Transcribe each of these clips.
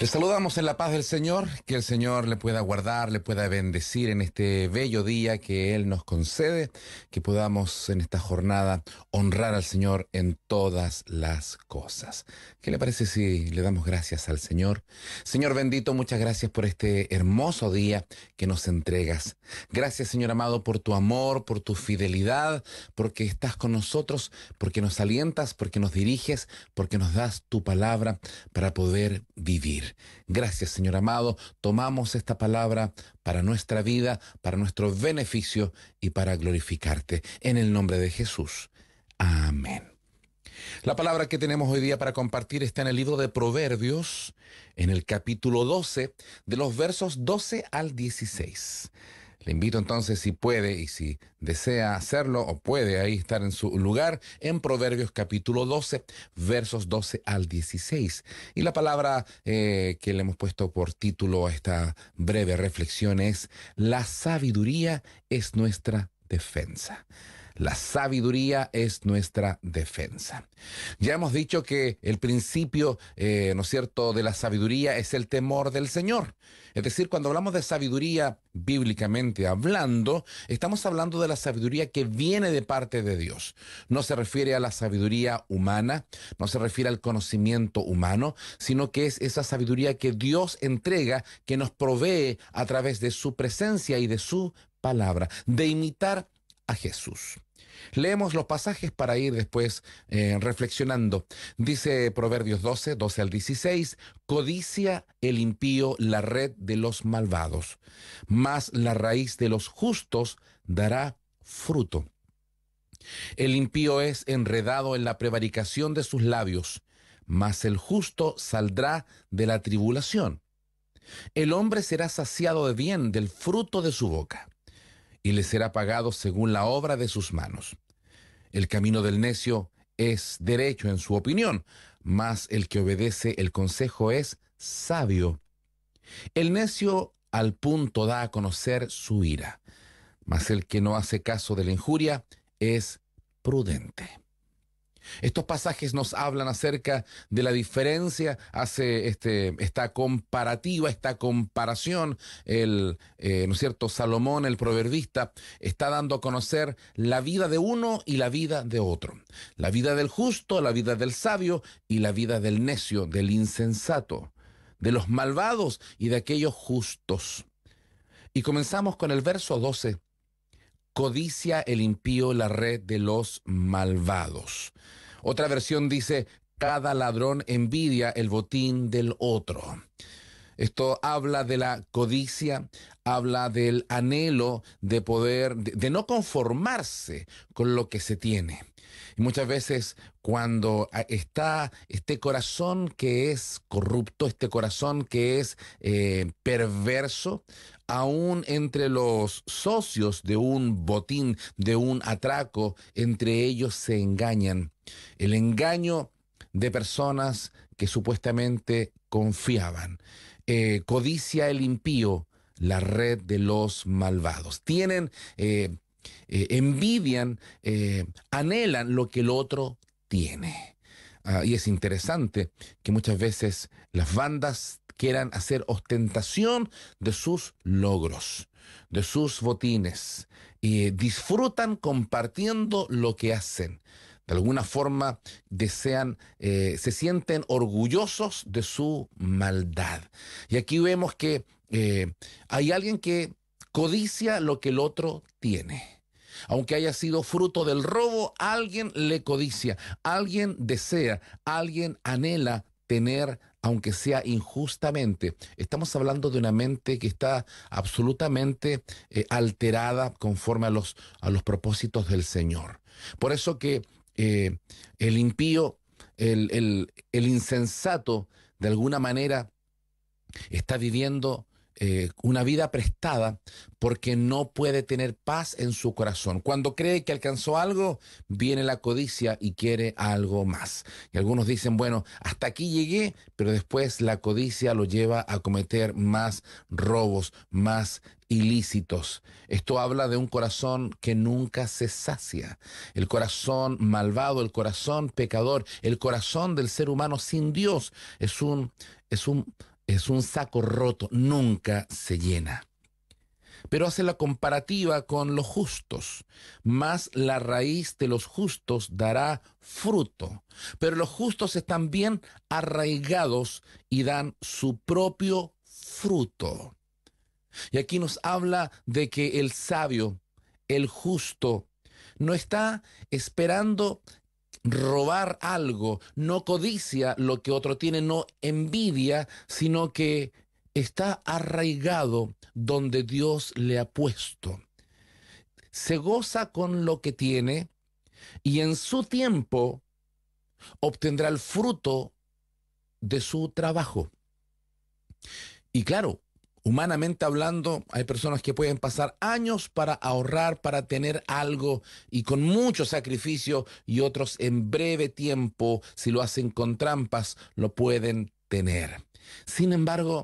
Le saludamos en la paz del Señor, que el Señor le pueda guardar, le pueda bendecir en este bello día que Él nos concede, que podamos en esta jornada honrar al Señor en todas las cosas. ¿Qué le parece si le damos gracias al Señor? Señor bendito, muchas gracias por este hermoso día que nos entregas. Gracias, Señor amado, por tu amor, por tu fidelidad, porque estás con nosotros, porque nos alientas, porque nos diriges, porque nos das tu palabra para poder vivir. Gracias, Señor amado. Tomamos esta palabra para nuestra vida, para nuestro beneficio y para glorificarte. En el nombre de Jesús. Amén. La palabra que tenemos hoy día para compartir está en el libro de Proverbios, en el capítulo 12, de los versos 12 al 16. Le invito entonces, si puede y si desea hacerlo o puede ahí estar en su lugar, en Proverbios capítulo 12, versos 12 al 16. Y la palabra que le hemos puesto por título a esta breve reflexión es: la sabiduría es nuestra defensa. La sabiduría es nuestra defensa. Ya hemos dicho que el principio, ¿no es cierto?, de la sabiduría es el temor del Señor. Es decir, cuando hablamos de sabiduría bíblicamente hablando, estamos hablando de la sabiduría que viene de parte de Dios. No se refiere a la sabiduría humana, no se refiere al conocimiento humano, sino que es esa sabiduría que Dios entrega, que nos provee a través de su presencia y de su palabra, de imitar a Jesús. Leemos los pasajes para ir después reflexionando. Dice Proverbios 12, 12 al 16: codicia el impío la red de los malvados, mas la raíz de los justos dará fruto. El impío es enredado en la prevaricación de sus labios, mas el justo saldrá de la tribulación. El hombre será saciado de bien del fruto de su boca, y le será pagado según la obra de sus manos. El camino del necio es derecho en su opinión, mas el que obedece el consejo es sabio. El necio al punto da a conocer su ira, mas el que no hace caso de la injuria es prudente. Estos pasajes nos hablan acerca de la diferencia, hace esta comparativa, esta comparación. ¿No es cierto? Salomón, el proverbista, está dando a conocer la vida de uno y la vida de otro. La vida del justo, la vida del sabio y la vida del necio, del insensato, de los malvados y de aquellos justos. Y comenzamos con el verso 12. Codicia el impío la red de los malvados. Otra versión dice: cada ladrón envidia el botín del otro. Esto habla de la codicia, habla del anhelo de poder, de no conformarse con lo que se tiene. Y muchas veces cuando está este corazón que es corrupto, este corazón que es perverso, aún entre los socios de un botín, de un atraco, entre ellos se engañan. El engaño de personas que supuestamente confiaban. Codicia el impío la red de los malvados. Envidian, anhelan lo que el otro tiene. Y es interesante que muchas veces las bandas quieran hacer ostentación de sus logros, de sus botines, y disfrutan compartiendo lo que hacen. De alguna forma se sienten orgullosos de su maldad. Y aquí vemos que hay alguien que codicia lo que el otro tiene. Aunque haya sido fruto del robo, alguien le codicia, alguien desea, alguien anhela tener, aunque sea injustamente. Estamos hablando de una mente que está absolutamente alterada conforme a los propósitos del Señor. Por eso que el impío, el insensato, de alguna manera está viviendo una vida prestada porque no puede tener paz en su corazón. Cuando cree que alcanzó algo, viene la codicia y quiere algo más. Y algunos dicen, bueno, hasta aquí llegué, pero después la codicia lo lleva a cometer más robos, más ilícitos. Esto habla de un corazón que nunca se sacia. El corazón malvado, el corazón pecador, el corazón del ser humano sin Dios es un Es un saco roto, nunca se llena. Pero hace la comparativa con los justos. Más la raíz de los justos dará fruto. Pero los justos están bien arraigados y dan su propio fruto. Y aquí nos habla de que el sabio, el justo, no está esperando robar algo, no codicia lo que otro tiene, no envidia, sino que está arraigado donde Dios le ha puesto. Se goza con lo que tiene y en su tiempo obtendrá el fruto de su trabajo. Y claro, humanamente hablando, hay personas que pueden pasar años para ahorrar, para tener algo y con mucho sacrificio, y otros en breve tiempo, si lo hacen con trampas, lo pueden tener. Sin embargo,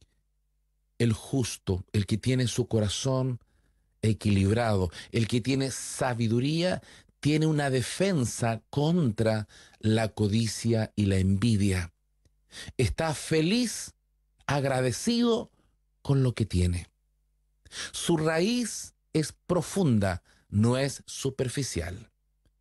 el justo, el que tiene su corazón equilibrado, el que tiene sabiduría, tiene una defensa contra la codicia y la envidia. Está feliz, agradecido con lo que tiene. Su raíz es profunda, no es superficial.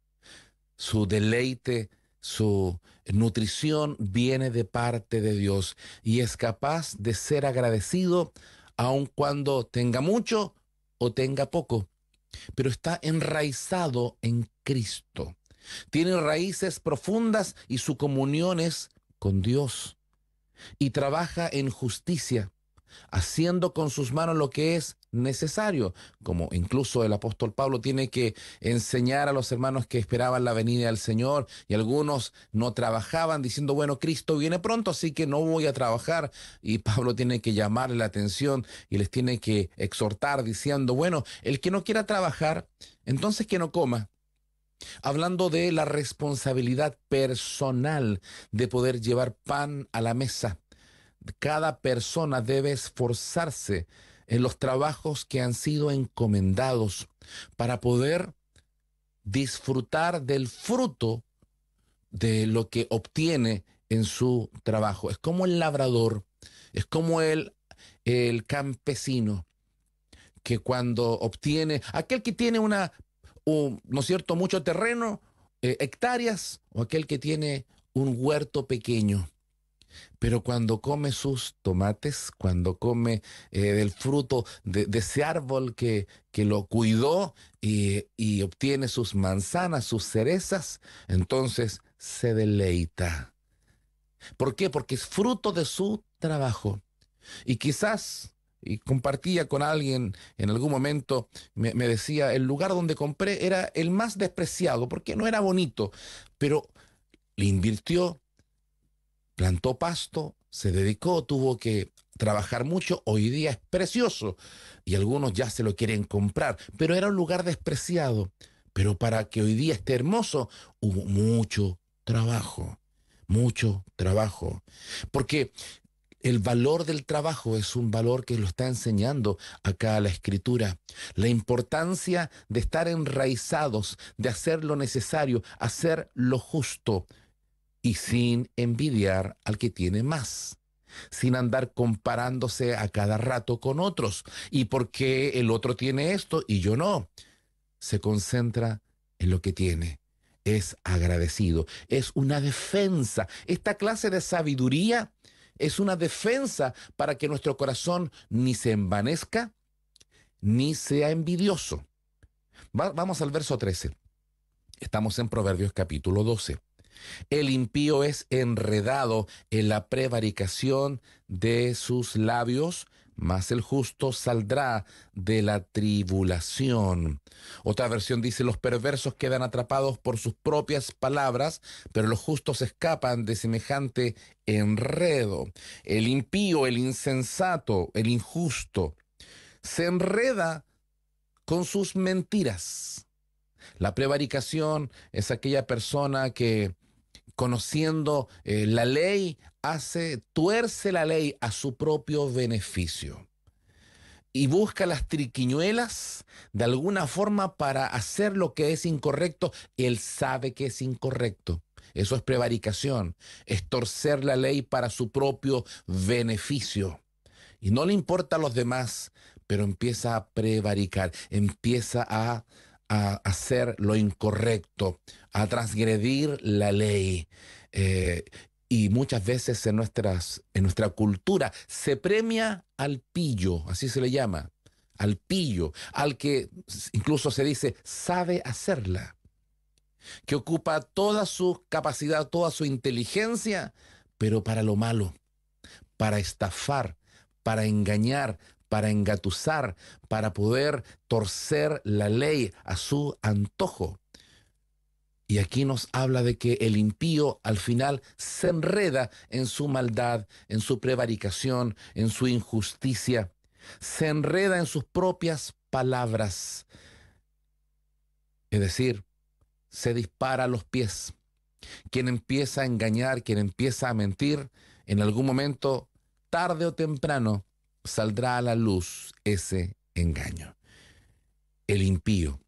Su deleite, su nutrición viene de parte de Dios y es capaz de ser agradecido aun cuando tenga mucho o tenga poco, pero está enraizado en Cristo. Tiene raíces profundas y su comunión es con Dios y trabaja en justicia, haciendo con sus manos lo que es necesario, como incluso el apóstol Pablo tiene que enseñar a los hermanos que esperaban la venida del Señor, y algunos no trabajaban diciendo, bueno, Cristo viene pronto, así que no voy a trabajar, y Pablo tiene que llamarle la atención y les tiene que exhortar diciendo, bueno, el que no quiera trabajar, entonces que no coma. Hablando de la responsabilidad personal de poder llevar pan a la mesa. Cada persona debe esforzarse en los trabajos que han sido encomendados para poder disfrutar del fruto de lo que obtiene en su trabajo. Es como el labrador, es como el campesino, que cuando obtiene, aquel que tiene ¿no es cierto?, mucho terreno, hectáreas, o aquel que tiene un huerto pequeño. Pero cuando come sus tomates, cuando come del fruto de ese árbol que lo cuidó y obtiene sus manzanas, sus cerezas, entonces se deleita. ¿Por qué? Porque es fruto de su trabajo. Y quizás, y compartía con alguien en algún momento, me decía, el lugar donde compré era el más despreciado, porque no era bonito, pero le invirtió, plantó pasto, se dedicó, tuvo que trabajar mucho, hoy día es precioso y algunos ya se lo quieren comprar, pero era un lugar despreciado. Pero para que hoy día esté hermoso, hubo mucho trabajo, porque el valor del trabajo es un valor que lo está enseñando acá la Escritura. La importancia de estar enraizados, de hacer lo necesario, hacer lo justo, y sin envidiar al que tiene más, sin andar comparándose a cada rato con otros. ¿Y por qué el otro tiene esto y yo no? Se concentra en lo que tiene. Es agradecido. Es una defensa. Esta clase de sabiduría es una defensa para que nuestro corazón ni se envanezca ni sea envidioso. Vamos al verso 13. Estamos en Proverbios capítulo 12. El impío es enredado en la prevaricación de sus labios, mas el justo saldrá de la tribulación. Otra versión dice, los perversos quedan atrapados por sus propias palabras, pero los justos escapan de semejante enredo. El impío, el insensato, el injusto, se enreda con sus mentiras. La prevaricación es aquella persona que conociendo la ley, tuerce la ley a su propio beneficio y busca las triquiñuelas de alguna forma para hacer lo que es incorrecto. Él sabe que es incorrecto, Eso es prevaricación, es torcer la ley para su propio beneficio. Y no le importa a los demás, pero empieza a prevaricar, empieza a hacer lo incorrecto, a transgredir la ley. Eh, y muchas veces en nuestra cultura se premia al pillo, así se le llama, al pillo, al que incluso se dice sabe hacerla, que ocupa toda su capacidad, toda su inteligencia, pero para lo malo, para estafar, para engañar, para engatusar, para poder torcer la ley a su antojo. Y aquí nos habla de que el impío al final se enreda en su maldad, en su prevaricación, en su injusticia, se enreda en sus propias palabras, es decir, se dispara a los pies. Quien empieza a engañar, quien empieza a mentir, en algún momento, tarde o temprano, saldrá a la luz ese engaño. El impío,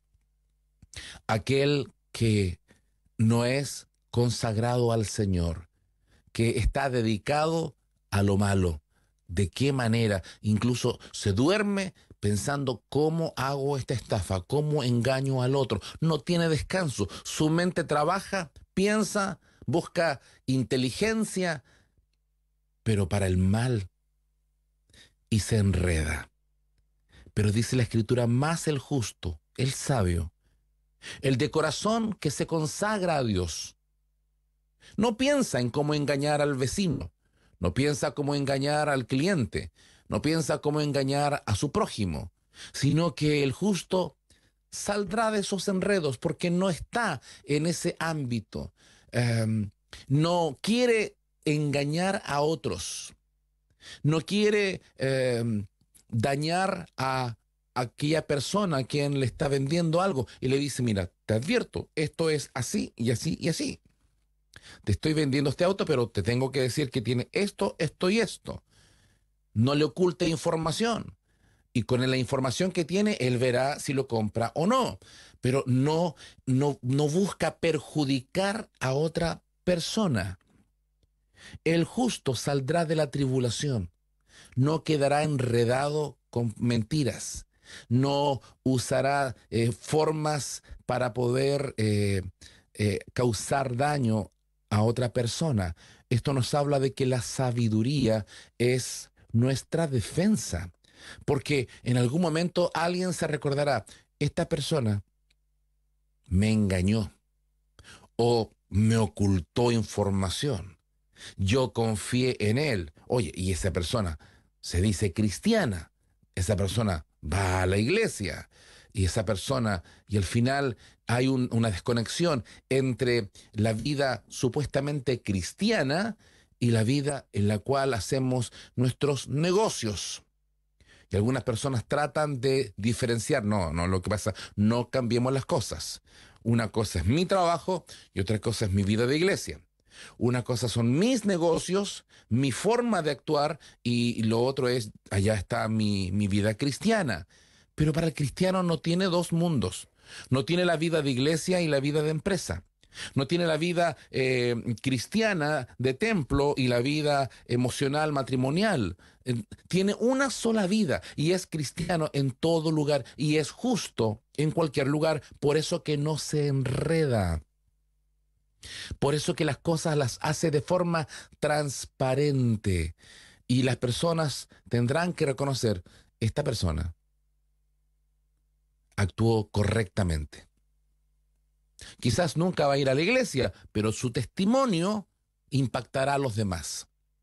aquel que no es consagrado al Señor, que está dedicado a lo malo. ¿De qué manera? Incluso se duerme pensando cómo hago esta estafa, cómo engaño al otro. No tiene descanso. Su mente trabaja, piensa, busca inteligencia, pero para el mal, y se enreda. Pero dice la Escritura, más el justo, el sabio, el de corazón que se consagra a Dios, no piensa en cómo engañar al vecino, no piensa cómo engañar al cliente, no piensa cómo engañar a su prójimo, sino que el justo saldrá de esos enredos porque no está en ese ámbito. No quiere engañar a otros, no quiere dañar a aquella persona a quien le está vendiendo algo y le dice, mira, te advierto, esto es así y así y así. Te estoy vendiendo este auto, pero te tengo que decir que tiene esto, esto y esto. No le oculte información. Y con la información que tiene, él verá si lo compra o no. Pero no busca perjudicar a otra persona. El justo saldrá de la tribulación. No quedará enredado con mentiras. No usará formas para poder causar daño a otra persona. Esto nos habla de que la sabiduría es nuestra defensa, porque en algún momento alguien se recordará, esta persona me engañó o me ocultó información. Yo confié en él. Oye, y esa persona se dice cristiana. Esa persona va a la iglesia. Y esa persona, y al final hay una desconexión entre la vida supuestamente cristiana y la vida en la cual hacemos nuestros negocios. Y algunas personas tratan de diferenciar. No, no, lo que pasa, no cambiemos las cosas. Una cosa es mi trabajo y otra cosa es mi vida de iglesia. Una cosa son mis negocios, mi forma de actuar y lo otro es, allá está mi vida cristiana. Pero para el cristiano no tiene dos mundos. No tiene la vida de iglesia y la vida de empresa. No tiene la vida cristiana de templo y la vida emocional matrimonial. Tiene una sola vida y es cristiano en todo lugar y es justo en cualquier lugar. Por eso que no se enreda. Por eso que las cosas las hace de forma transparente. Y las personas tendrán que reconocer, esta persona actuó correctamente. Quizás nunca va a ir a la iglesia, pero su testimonio impactará a los demás.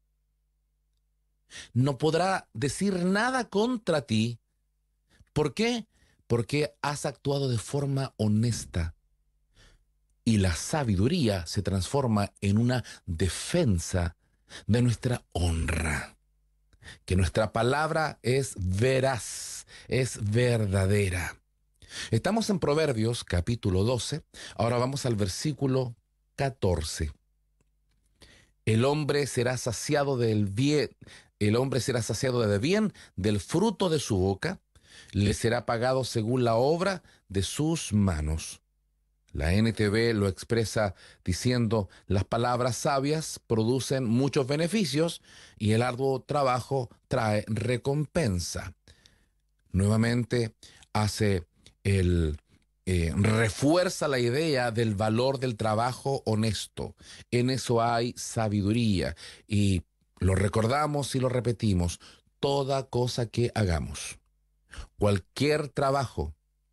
No podrá decir nada contra ti. ¿Por qué? Porque has actuado de forma honesta. Y la sabiduría se transforma en una defensa de nuestra honra. Que nuestra palabra es veraz, es verdadera. Estamos en Proverbios capítulo 12. Ahora vamos al versículo 14. El hombre será saciado del bien, el hombre será saciado de bien del fruto de su boca, le será pagado según la obra de sus manos. La NTV lo expresa diciendo: las palabras sabias producen muchos beneficios y el arduo trabajo trae recompensa. Nuevamente hace refuerza la idea del valor del trabajo honesto. En eso hay sabiduría y lo recordamos y lo repetimos: toda cosa que hagamos, cualquier trabajo,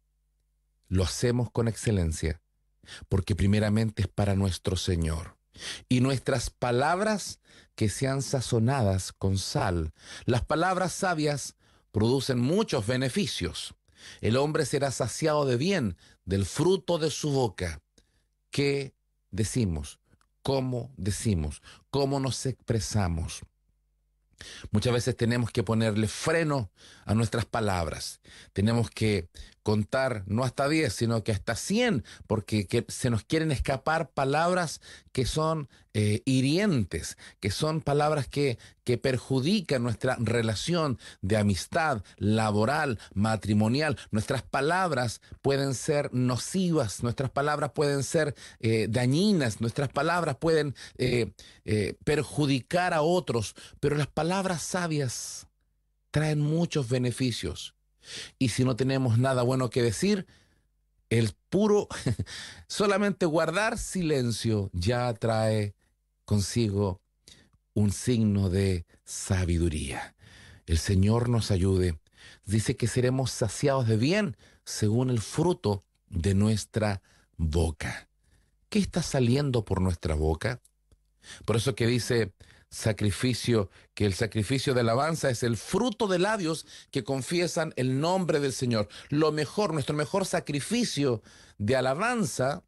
lo hacemos con excelencia, porque primeramente es para nuestro Señor. Y nuestras palabras que sean sazonadas con sal. Las palabras sabias producen muchos beneficios. El hombre será saciado de bien del fruto de su boca. ¿Qué decimos? ¿Cómo decimos? ¿Cómo nos expresamos? Muchas veces tenemos que ponerle freno a nuestras palabras. Tenemos que contar no hasta 10, sino que hasta 100, porque se nos quieren escapar palabras que son hirientes, que son palabras que perjudican nuestra relación de amistad, laboral, matrimonial. Nuestras palabras pueden ser nocivas, nuestras palabras pueden ser dañinas, nuestras palabras pueden perjudicar a otros, pero las palabras sabias traen muchos beneficios. Y si no tenemos nada bueno que decir, el puro solamente guardar silencio ya trae consigo un signo de sabiduría. El Señor nos ayude. Dice que seremos saciados de bien según el fruto de nuestra boca. ¿Qué está saliendo por nuestra boca? Por eso que dice sacrificio, que el sacrificio de alabanza es el fruto de labios que confiesan el nombre del Señor. Lo mejor, nuestro mejor sacrificio de alabanza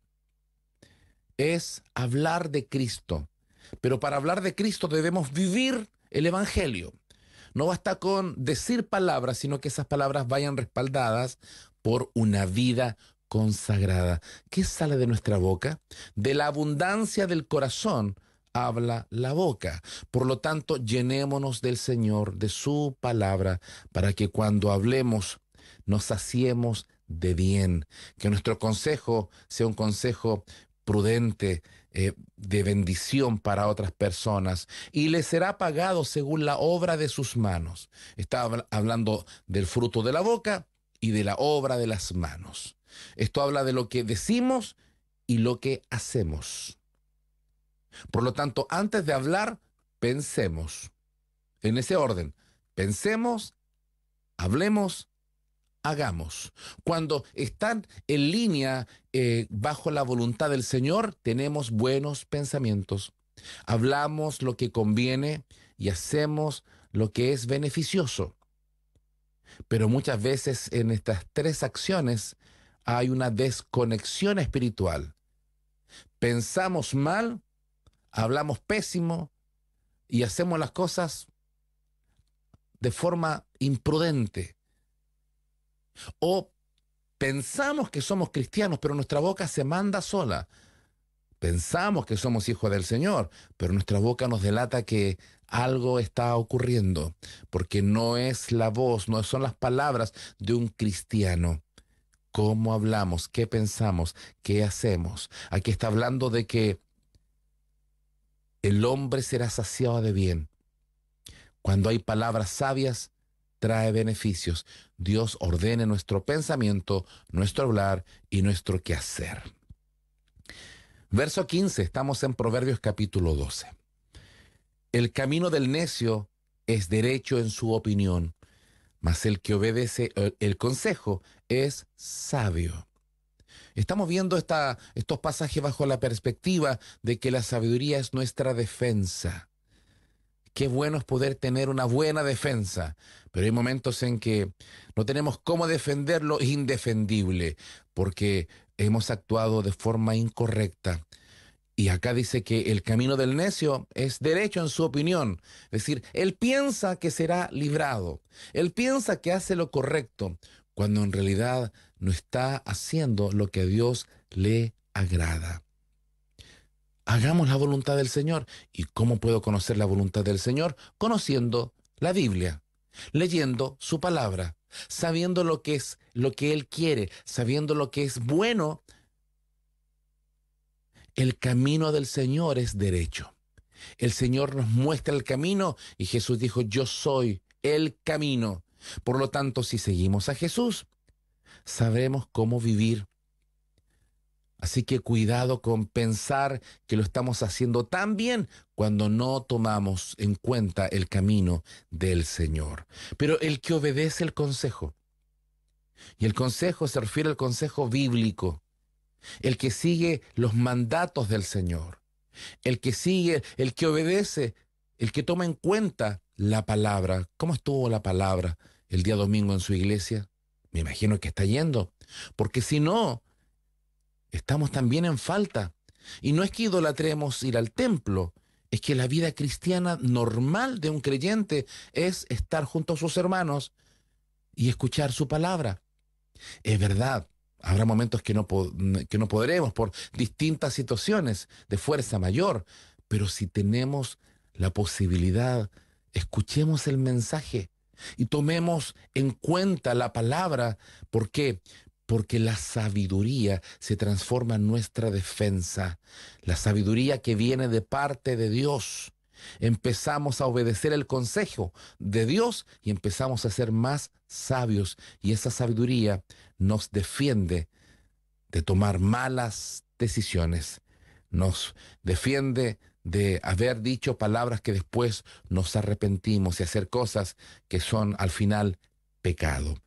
es hablar de Cristo. Pero para hablar de Cristo debemos vivir el Evangelio. No basta con decir palabras, sino que esas palabras vayan respaldadas por una vida consagrada. ¿Qué sale de nuestra boca? De la abundancia del corazón habla la boca. Por lo tanto, llenémonos del Señor, de su palabra, para que cuando hablemos nos saciemos de bien. Que nuestro consejo sea un consejo prudente, de bendición para otras personas, y les será pagado según la obra de sus manos. Está hablando del fruto de la boca y de la obra de las manos. Esto habla de lo que decimos y lo que hacemos. Por lo tanto, antes de hablar, pensemos en ese orden. Pensemos, hablemos, hagamos. Cuando están en línea bajo la voluntad del Señor, tenemos buenos pensamientos. Hablamos lo que conviene y hacemos lo que es beneficioso. Pero muchas veces en estas tres acciones hay una desconexión espiritual. Pensamos mal, hablamos pésimo y hacemos las cosas de forma imprudente. O pensamos que somos cristianos, pero nuestra boca se manda sola. Pensamos que somos hijos del Señor, pero nuestra boca nos delata que algo está ocurriendo, porque no es la voz, no son las palabras de un cristiano. ¿Cómo hablamos? ¿Qué pensamos? ¿Qué hacemos? Aquí está hablando de que el hombre será saciado de bien. Cuando hay palabras sabias, trae beneficios. Dios ordene nuestro pensamiento, nuestro hablar y nuestro quehacer. Verso 15, estamos en Proverbios capítulo 12. El camino del necio es derecho en su opinión, mas el que obedece el consejo es sabio. Estamos viendo estos pasajes bajo la perspectiva de que la sabiduría es nuestra defensa. Qué bueno es poder tener una buena defensa, pero hay momentos en que no tenemos cómo defender lo indefendible, porque hemos actuado de forma incorrecta. Y acá dice que el camino del necio es derecho en su opinión. Es decir, él piensa que será librado. Él piensa que hace lo correcto, cuando en realidad no está haciendo lo que a Dios le agrada. Hagamos la voluntad del Señor. ¿Y cómo puedo conocer la voluntad del Señor? Conociendo la Biblia, leyendo su palabra, sabiendo lo que es lo que Él quiere, sabiendo lo que es bueno El camino del Señor es derecho. El Señor nos muestra el camino y Jesús dijo, yo soy el camino. Por lo tanto, si seguimos a Jesús, sabremos cómo vivir. Así que cuidado con pensar que lo estamos haciendo tan bien cuando no tomamos en cuenta el camino del Señor. Pero el que obedece el consejo, y el consejo se refiere al consejo bíblico, el que sigue los mandatos del Señor, el que sigue, el que obedece, el que toma en cuenta la palabra. ¿Cómo estuvo la palabra el día domingo en su iglesia? Me imagino que está yendo, porque si no, estamos también en falta. Y no es que idolatremos ir al templo, es que la vida cristiana normal de un creyente es estar junto a sus hermanos y escuchar su palabra. Es verdad, habrá momentos que no podremos por distintas situaciones de fuerza mayor, pero si tenemos la posibilidad, escuchemos el mensaje y tomemos en cuenta la palabra. ¿Por qué? Porque la sabiduría se transforma en nuestra defensa, la sabiduría que viene de parte de Dios. Empezamos a obedecer el consejo de Dios y empezamos a ser más sabios, y esa sabiduría nos defiende de tomar malas decisiones, nos defiende de haber dicho palabras que después nos arrepentimos y hacer cosas que son al final pecado.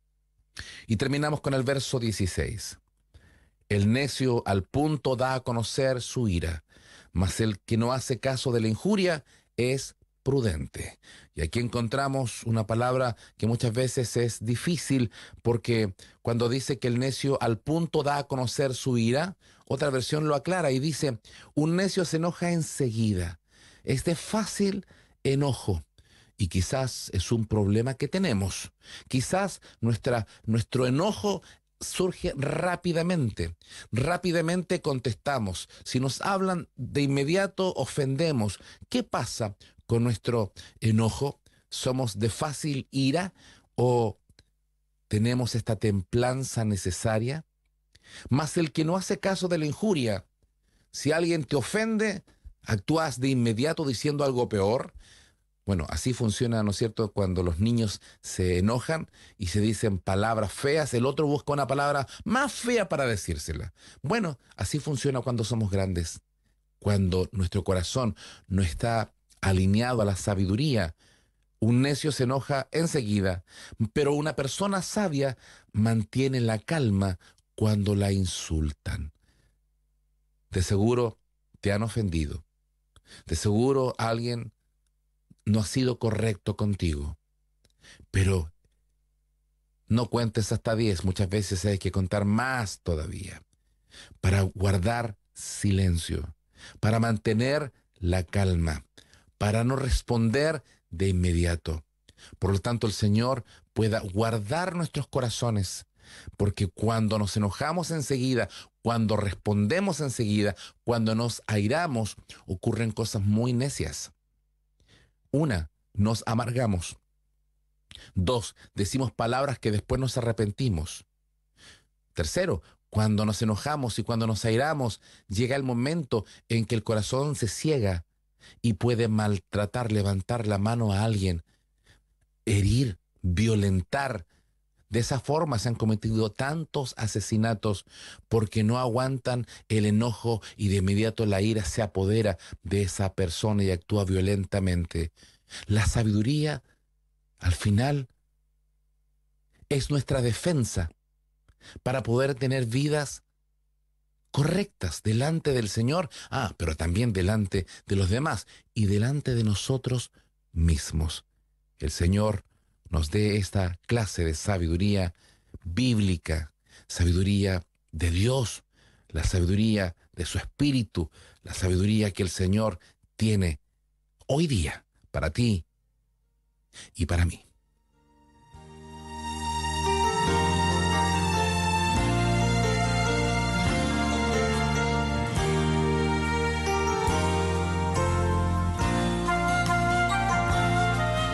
Y terminamos con el verso 16. El necio al punto da a conocer su ira, mas el que no hace caso de la injuria es prudente. Y aquí encontramos una palabra que muchas veces es difícil, porque cuando dice que el necio al punto da a conocer su ira, otra versión lo aclara y dice, un necio se enoja enseguida. Es de fácil enojo. Y quizás es un problema que tenemos. Quizás nuestro enojo surge rápidamente. Rápidamente contestamos. Si nos hablan de inmediato, ofendemos. ¿Qué pasa con nuestro enojo? ¿Somos de fácil ira o tenemos esta templanza necesaria? Mas el que no hace caso de la injuria, si alguien te ofende, actúas de inmediato diciendo algo peor. Bueno, así funciona, ¿no es cierto?, cuando los niños se enojan y se dicen palabras feas, el otro busca una palabra más fea para decírsela. Bueno, así funciona cuando somos grandes, cuando nuestro corazón no está alineado a la sabiduría. Un necio se enoja enseguida, pero una persona sabia mantiene la calma cuando la insultan. De seguro te han ofendido. De seguro alguien no ha sido correcto contigo, pero no cuentes hasta 10, muchas veces hay que contar más todavía, para guardar silencio, para mantener la calma, para no responder de inmediato. Por lo tanto, el Señor pueda guardar nuestros corazones, porque cuando nos enojamos enseguida, cuando respondemos enseguida, cuando nos airamos, ocurren cosas muy necias. Una, nos amargamos. Dos, decimos palabras que después nos arrepentimos. Tercero, cuando nos enojamos y cuando nos airamos, llega el momento en que el corazón se ciega y puede maltratar, levantar la mano a alguien, herir, violentar. De esa forma se han cometido tantos asesinatos porque no aguantan el enojo y de inmediato la ira se apodera de esa persona y actúa violentamente. La sabiduría, al final, es nuestra defensa para poder tener vidas correctas delante del Señor, pero también delante de los demás y delante de nosotros mismos. El Señor nos dé esta clase de sabiduría bíblica, sabiduría de Dios, la sabiduría de su Espíritu, la sabiduría que el Señor tiene hoy día para ti y para mí.